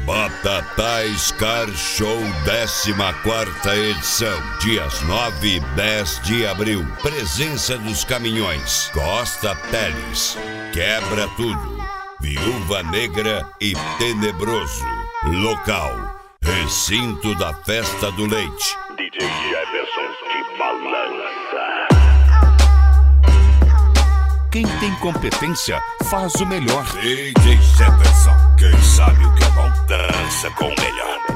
Batatais Car Show 14ª edição, dias 9 e 10 de abril. Presença dos caminhões Costa Teles, Quebra Tudo, Viúva Negra e Tenebroso. Local: Recinto da Festa do Leite. DJ Jefferson de balança. Quem tem competência faz o melhor. DJ Jefferson, quem sabe o que é bom, dança com o melhor.